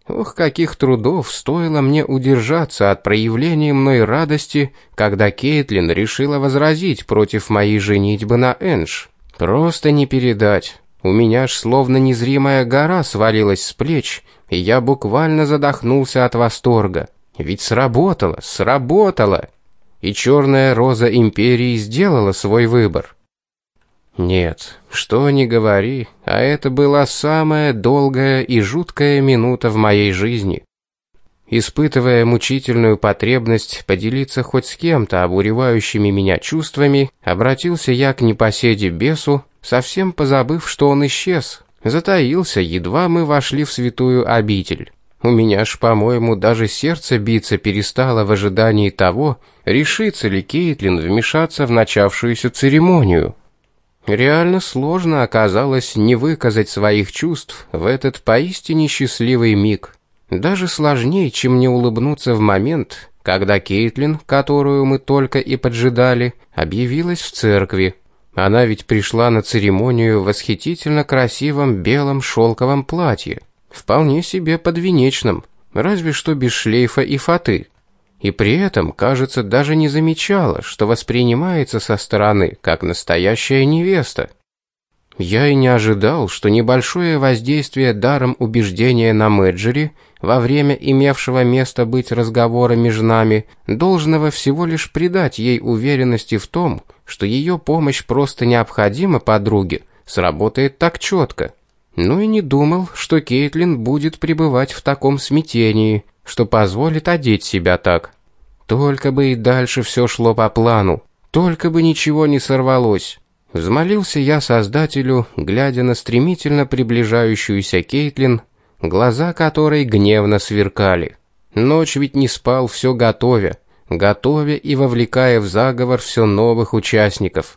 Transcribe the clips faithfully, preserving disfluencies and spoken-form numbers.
Ох, каких трудов стоило мне удержаться от проявления мной радости, когда Кейтлин решила возразить против моей женитьбы на Эндж. Просто не передать. У меня ж словно незримая гора свалилась с плеч, и я буквально задохнулся от восторга. Ведь сработало, сработало. И черная роза империи сделала свой выбор. Нет, что ни говори, а это была самая долгая и жуткая минута в моей жизни. Испытывая мучительную потребность поделиться хоть с кем-то обуревающими меня чувствами, обратился я к непоседе бесу, совсем позабыв, что он исчез, затаился, едва мы вошли в святую обитель. У меня ж, по-моему, даже сердце биться перестало в ожидании того, решится ли Кейтлин вмешаться в начавшуюся церемонию. Реально сложно оказалось не выказать своих чувств в этот поистине счастливый миг. Даже сложнее, чем не улыбнуться в момент, когда Кейтлин, которую мы только и поджидали, объявилась в церкви. Она ведь пришла на церемонию в восхитительно красивом белом шелковом платье, вполне себе подвенечном, разве что без шлейфа и фаты. И при этом, кажется, даже не замечала, что воспринимается со стороны как настоящая невеста. Я и не ожидал, что небольшое воздействие даром убеждения на Мэджери во время имевшего место быть разговора между нами, должного всего лишь придать ей уверенности в том, что ее помощь просто необходима подруге, сработает так четко. Ну и не думал, что Кейтлин будет пребывать в таком смятении, что позволит одеть себя так. Только бы и дальше все шло по плану, только бы ничего не сорвалось. Взмолился я Создателю, глядя на стремительно приближающуюся Кейтлин, глаза которой гневно сверкали. Ночь ведь не спал, все готовя, готовя и вовлекая в заговор все новых участников.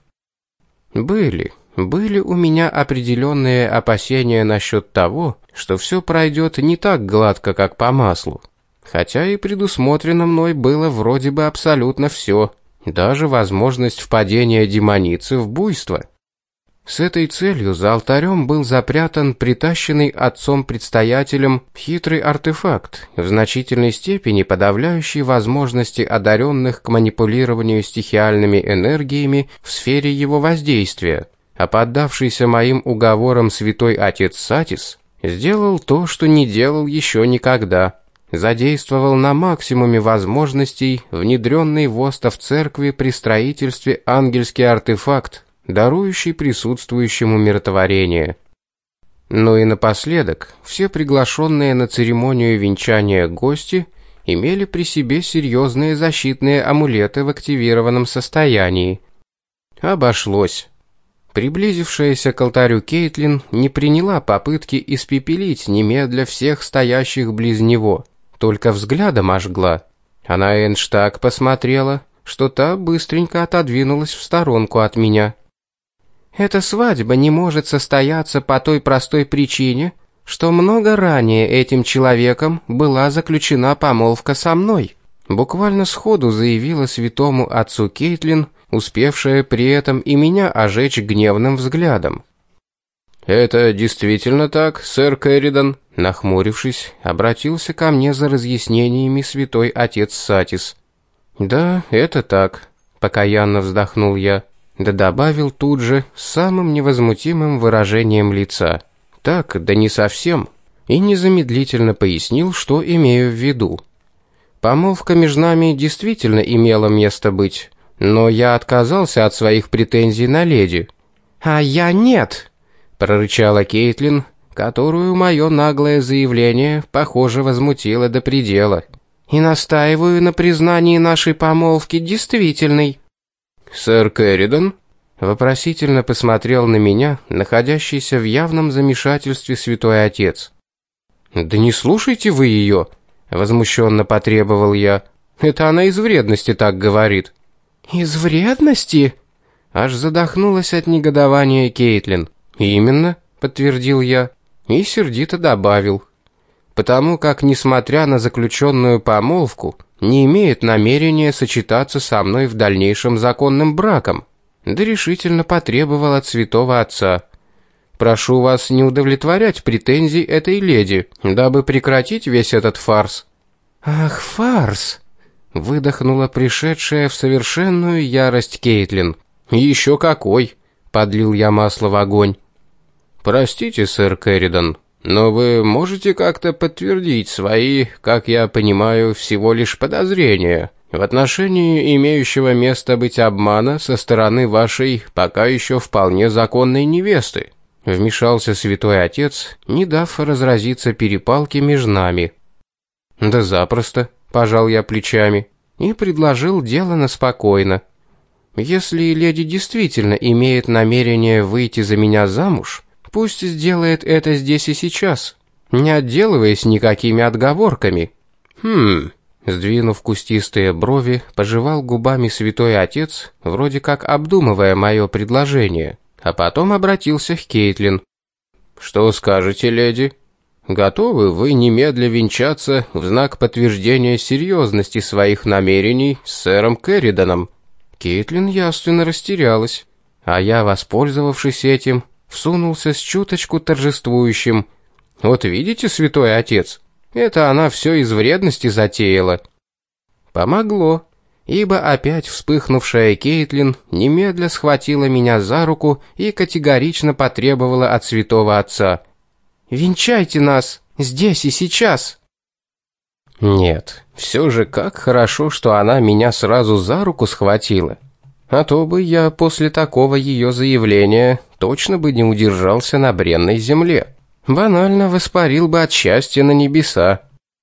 Были, были у меня определенные опасения насчет того, что все пройдет не так гладко, как по маслу. Хотя и предусмотрено мной было вроде бы абсолютно все, даже возможность впадения демоницы в буйство. С этой целью за алтарем был запрятан притащенный отцом-предстоятелем хитрый артефакт, в значительной степени подавляющий возможности одаренных к манипулированию стихиальными энергиями в сфере его воздействия, а поддавшийся моим уговорам святой отец Сатис сделал то, что не делал еще никогда. Задействовал на максимуме возможностей внедренный в остов церкви при строительстве ангельский артефакт, дарующий присутствующему умиротворение. Ну и напоследок, все приглашенные на церемонию венчания гости имели при себе серьезные защитные амулеты в активированном состоянии. Обошлось. Приблизившаяся к алтарю Кейтлин не приняла попытки испепелить немедля всех стоящих близ него, только взглядом ожгла. А на Эндж так посмотрела, что та быстренько отодвинулась в сторонку от меня. «Эта свадьба не может состояться по той простой причине, что много ранее этим человеком была заключена помолвка со мной», буквально сходу заявила святому отцу Кейтлин, успевшая при этом и меня ожечь гневным взглядом. «Это действительно так, сэр Кэрридан?» Нахмурившись, обратился ко мне за разъяснениями святой отец Сатис. «Да, это так», — покаянно вздохнул я, да добавил тут же с самым невозмутимым выражением лица. «Так, да не совсем», и незамедлительно пояснил, что имею в виду. Помолвка между нами действительно имела место быть, но я отказался от своих претензий на леди. «А я нет», — прорычала Кейтлин, которую мое наглое заявление, похоже, возмутило до предела. «И настаиваю на признании нашей помолвки действительной». «Сэр Кэрридан?» — вопросительно посмотрел на меня, находящийся в явном замешательстве святой отец. «Да не слушайте вы ее!» — возмущенно потребовал я. «Это она из вредности так говорит». «Из вредности?» — аж задохнулась от негодования Кейтлин. «Именно», — подтвердил я и сердито добавил. «Потому как, несмотря на заключенную помолвку, не имеет намерения сочетаться со мной в дальнейшем законным браком». Да решительно потребовал от святого отца. прошу вас не удовлетворять претензий этой леди, дабы прекратить весь этот фарс». «Ах, фарс!» — выдохнула пришедшая в совершенную ярость Кейтлин. «Еще какой!» — подлил я масло в огонь. «Простите, сэр Кэрридон, но вы можете как-то подтвердить свои, как я понимаю, всего лишь подозрения в отношении имеющего место быть обмана со стороны вашей пока еще вполне законной невесты?» Вмешался святой отец, не дав разразиться перепалке между нами. «Да запросто», — пожал я плечами и предложил делано спокойно. «Если леди действительно имеет намерение выйти за меня замуж, пусть сделает это здесь и сейчас, не отделываясь никакими отговорками». «Хм...» Сдвинув кустистые брови, пожевал губами святой отец, вроде как обдумывая мое предложение, а потом обратился к Кейтлин. «Что скажете, леди? Готовы вы немедля венчаться в знак подтверждения серьезности своих намерений с сэром Кэрридоном?» Кейтлин явственно растерялась, а я, воспользовавшись этим, всунулся с чуточку торжествующим. «Вот видите, святой отец, это она все из вредности затеяла». Помогло, ибо опять вспыхнувшая Кейтлин немедля схватила меня за руку и категорично потребовала от святого отца: «Венчайте нас здесь и сейчас!» Нет, все же как хорошо, что она меня сразу за руку схватила. А то бы я после такого ее заявления точно бы не удержался на бренной земле. Банально воспарил бы от счастья на небеса.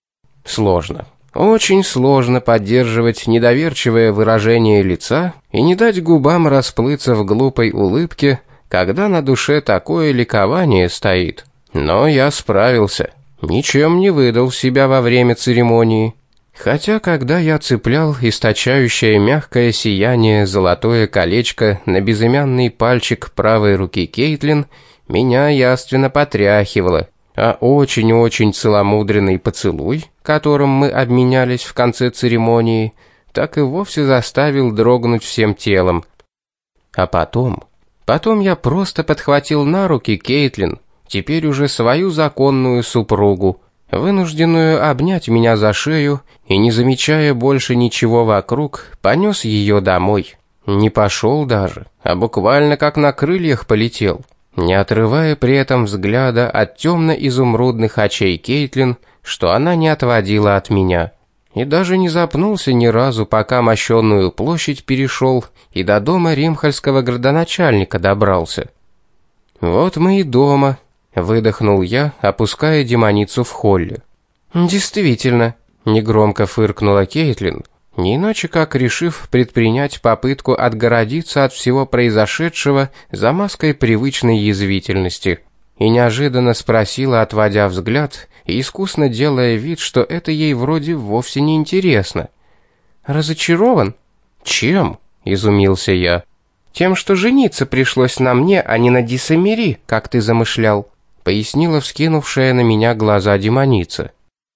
Сложно, очень сложно поддерживать недоверчивое выражение лица и не дать губам расплыться в глупой улыбке, когда на душе такое ликование стоит. Но я справился, ничем не выдал себя во время церемонии. Хотя, когда я цеплял источающее мягкое сияние золотое колечко на безымянный пальчик правой руки Кейтлин, меня явственно потряхивало, а очень-очень целомудренный поцелуй, которым мы обменялись в конце церемонии, так и вовсе заставил дрогнуть всем телом. А потом, потом я просто подхватил на руки Кейтлин, теперь уже свою законную супругу, вынужденную обнять меня за шею, и, не замечая больше ничего вокруг, понес ее домой. Не пошел даже, а буквально как на крыльях полетел, не отрывая при этом взгляда от темно-изумрудных очей Кейтлин, что она не отводила от меня. И даже не запнулся ни разу, пока мощенную площадь перешел и до дома римхальского градоначальника добрался. «Вот мы и дома», — выдохнул я, опуская демоницу в холле. «Действительно», — негромко фыркнула Кейтлин, не иначе как решив предпринять попытку отгородиться от всего произошедшего за маской привычной язвительности, и неожиданно спросила, отводя взгляд и искусно делая вид, что это ей вроде вовсе не интересно: «Разочарован?» «Чем?» — изумился я. «Тем, что жениться пришлось на мне, а не на Дисамери, как ты замышлял», — пояснила вскинувшая на меня глаза демоница.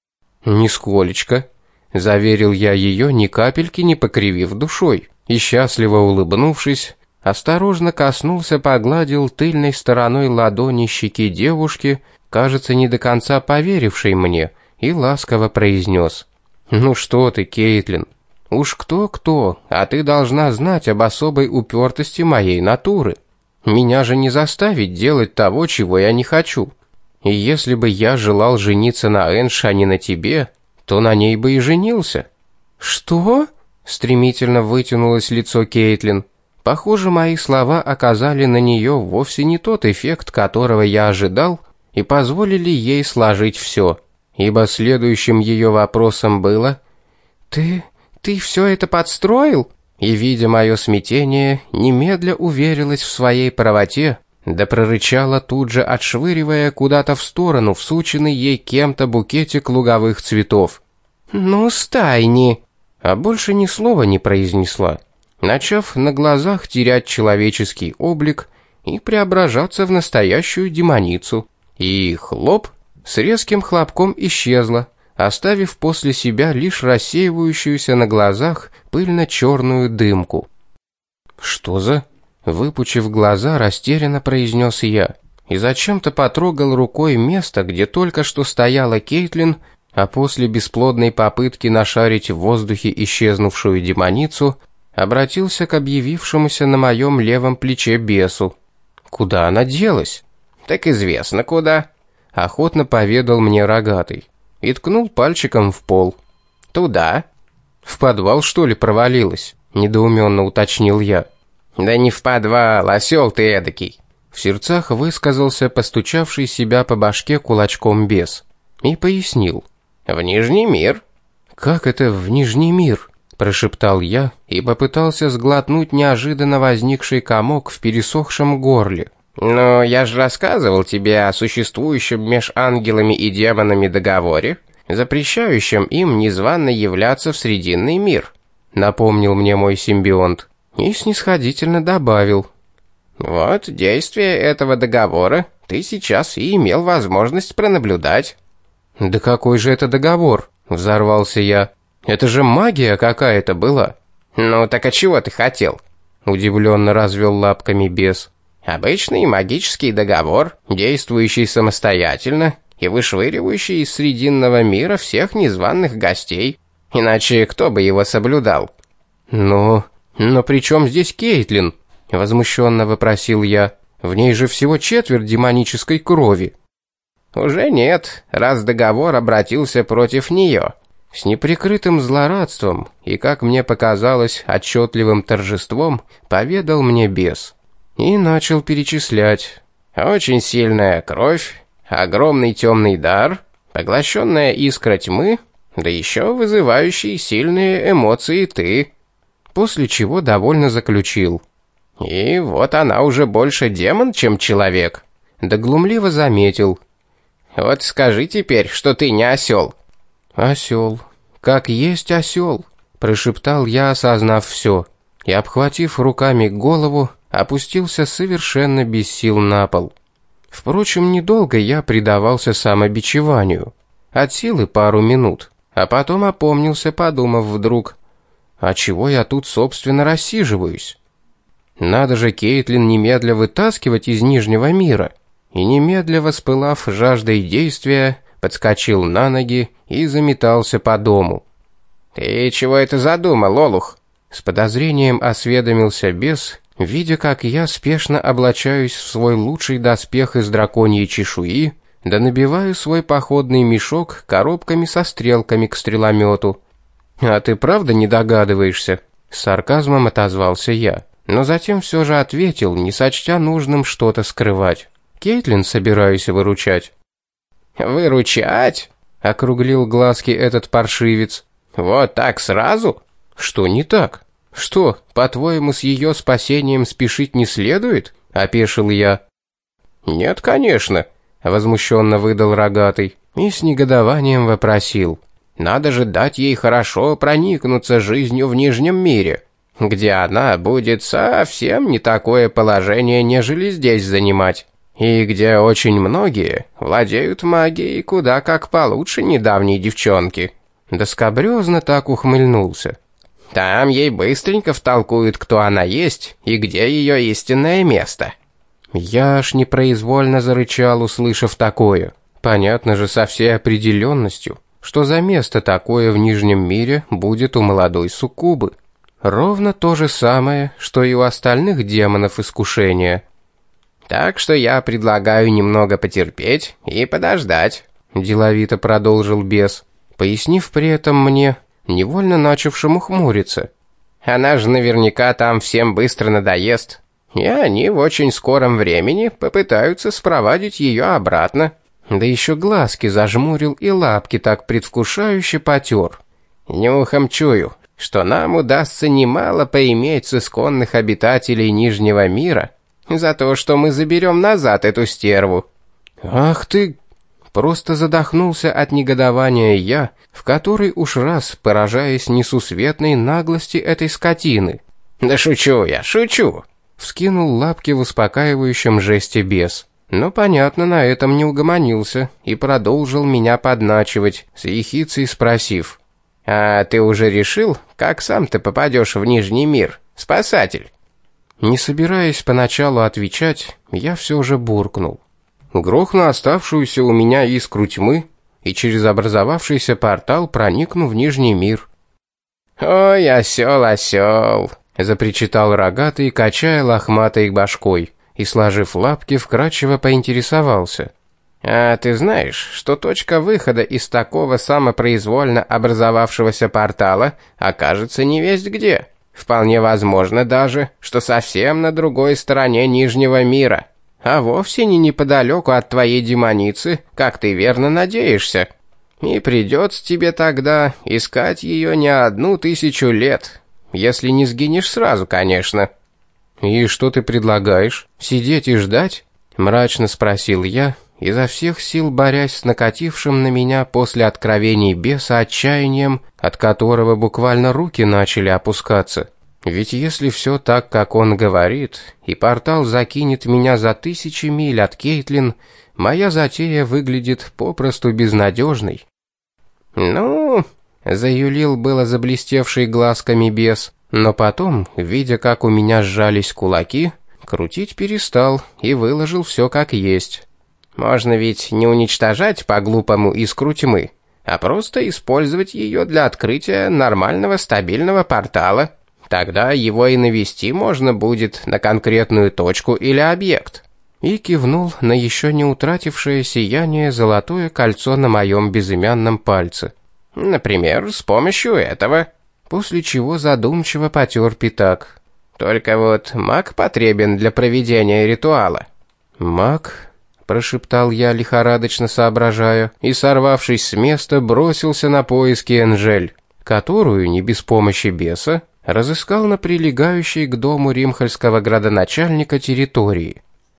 «Нисколечко», — заверил я ее, ни капельки не покривив душой, и, счастливо улыбнувшись, осторожно коснулся, погладил тыльной стороной ладони щеки девушки, кажется, не до конца поверившей мне, и ласково произнес: «Ну что ты, Кейтлин, уж кто-кто, а ты должна знать об особой упертости моей натуры. Меня же не заставить делать того, чего я не хочу. И если бы я желал жениться на Энш, а не на тебе, то на ней бы и женился». «Что?» — стремительно вытянулось лицо Кейтлин. Похоже, мои слова оказали на нее вовсе не тот эффект, которого я ожидал, и позволили ей сложить все, ибо следующим ее вопросом было: «Ты... ты все это подстроил?» И, видя мое смятение, немедля уверилась в своей правоте, да прорычала тут же, отшвыривая куда-то в сторону всученный ей кем-то букетик луговых цветов: «Ну, стайни!» А больше ни слова не произнесла, начав на глазах терять человеческий облик и преображаться в настоящую демоницу. И хлоп, с резким хлопком исчезла, оставив после себя лишь рассеивающуюся на глазах пыльно-черную дымку. «Что за...» — выпучив глаза, растерянно произнес я. и зачем-то потрогал рукой место, где только что стояла Кейтлин, а после бесплодной попытки нашарить в воздухе исчезнувшую демоницу, обратился к объявившемуся на моем левом плече бесу. Куда она делась? Так известно куда, охотно поведал мне рогатый и ткнул пальчиком в пол. Туда. В подвал, что ли, провалилась? Недоуменно уточнил я. Да не в подвал, осел ты эдакий. В сердцах высказался постучавший себя по башке кулачком бес и пояснил. В Нижний мир. Как это в Нижний мир? Прошептал я и попытался сглотнуть неожиданно возникший комок в пересохшем горле. «Но я же рассказывал тебе о существующем меж ангелами и демонами договоре, запрещающем им незванно являться в Срединный мир», напомнил мне мой симбионт и снисходительно добавил. «Вот действие этого договора ты сейчас и имел возможность пронаблюдать». «Да какой же это договор?» — взорвался я. «Это же магия какая-то была». «Ну так а чего ты хотел?» — удивленно развел лапками бес. «Обычный магический договор, действующий самостоятельно и вышвыривающий из Срединного мира всех незваных гостей. Иначе кто бы его соблюдал?» «Но... но при чем здесь Кейтлин?» — возмущенно вопросил я. «В ней же всего четверть демонической крови». «Уже нет, раз договор обратился против нее». С неприкрытым злорадством и, как мне показалось, отчетливым торжеством поведал мне бес. И начал перечислять. Очень сильная кровь, огромный темный дар, поглощенная искра тьмы, да еще вызывающий сильные эмоции ты. После чего довольно заключил. И вот она уже больше демон, чем человек. Да глумливо заметил. Вот скажи теперь, что ты не осел. Осел. Как есть осел, прошептал я, осознав все. И, обхватив руками голову, опустился совершенно без сил на пол. Впрочем, недолго я предавался самобичеванию. От силы пару минут, а потом опомнился, подумав вдруг, а чего я тут, собственно, рассиживаюсь? Надо же Кейтлин немедля вытаскивать из Нижнего мира. И немедля воспылав жаждой действия, подскочил на ноги и заметался по дому. «Ты чего это задумал, олух?» С подозрением осведомился бес, видя, как я спешно облачаюсь в свой лучший доспех из драконьей чешуи, да набиваю свой походный мешок коробками со стрелками к стреломету. «А ты правда не догадываешься?» С сарказмом отозвался я, но затем все же ответил, не сочтя нужным что-то скрывать. «Кейтлин собираюсь выручать». «Выручать?» — округлил глазки этот паршивец. «Вот так сразу? Что не так? Что, по-твоему, с ее спасением спешить не следует?» — опешил я. «Нет, конечно», — возмущенно выдал рогатый и с негодованием вопросил. «Надо же дать ей хорошо проникнуться жизнью в Нижнем мире, где она будет совсем не такое положение, нежели здесь занимать. И где очень многие владеют магией куда как получше недавней девчонки». Да скабрёзно так ухмыльнулся. «Там ей быстренько втолкуют, кто она есть и где ее истинное место». Я аж непроизвольно зарычал, услышав такое. Понятно же со всей определенностью, что за место такое в Нижнем мире будет у молодой суккубы. Ровно то же самое, что и у остальных демонов искушения. «Так что я предлагаю немного потерпеть и подождать», — деловито продолжил бес, пояснив при этом мне, невольно начавшему хмуриться. «Она же наверняка там всем быстро надоест, и они в очень скором времени попытаются спровадить ее обратно». Да еще глазки зажмурил и лапки так предвкушающе потер. «Нюхом чую, что нам удастся немало поиметь с исконных обитателей Нижнего мира за то, что мы заберем назад эту стерву». «Ах ты!» Просто задохнулся от негодования я, в который уж раз поражаясь несусветной наглости этой скотины. «Да шучу я, шучу!» Вскинул лапки в успокаивающем жесте бес. Но, понятно, на этом не угомонился и продолжил меня подначивать, с ехицей спросив: «А ты уже решил, как сам ты попадешь в Нижний мир, спасатель?» Не собираясь поначалу отвечать, я все же буркнул: грохну оставшуюся у меня искру тьмы и через образовавшийся портал проникну в Нижний мир». «Ой, осел, осел!» — запричитал рогатый, качая лохматой башкой, и, сложив лапки, вкрадчиво поинтересовался: «А ты знаешь, что точка выхода из такого самопроизвольно образовавшегося портала окажется не весть где? Вполне возможно даже, что совсем на другой стороне Нижнего мира, а вовсе не неподалеку от твоей демоницы, как ты верно надеешься. И придется тебе тогда искать ее не одну тысячу лет, если не сгинешь сразу, конечно». «И что ты предлагаешь? Сидеть и ждать?» — мрачно спросил я, изо всех сил борясь с накатившим на меня после откровений беса отчаянием, от которого буквально руки начали опускаться. Ведь если все так, как он говорит, и портал закинет меня за тысячи миль от Кейтлин, моя затея выглядит попросту безнадежной. «Ну...» — заюлил было заблестевший глазками бес, но потом, видя, как у меня сжались кулаки, крутить перестал и выложил все как есть. «Можно ведь не уничтожать по-глупому искру тьмы, а просто использовать ее для открытия нормального стабильного портала. Тогда его и навести можно будет на конкретную точку или объект». И кивнул на еще не утратившее сияние золотое кольцо на моем безымянном пальце. «Например, с помощью этого». После чего задумчиво потер пятак. «Только вот маг потребен для проведения ритуала». «Маг?» — прошептал я, лихорадочно соображая, и, сорвавшись с места, бросился на поиски Энжель, которую, не без помощи беса, разыскал на прилегающей к дому римхальского градоначальника территории.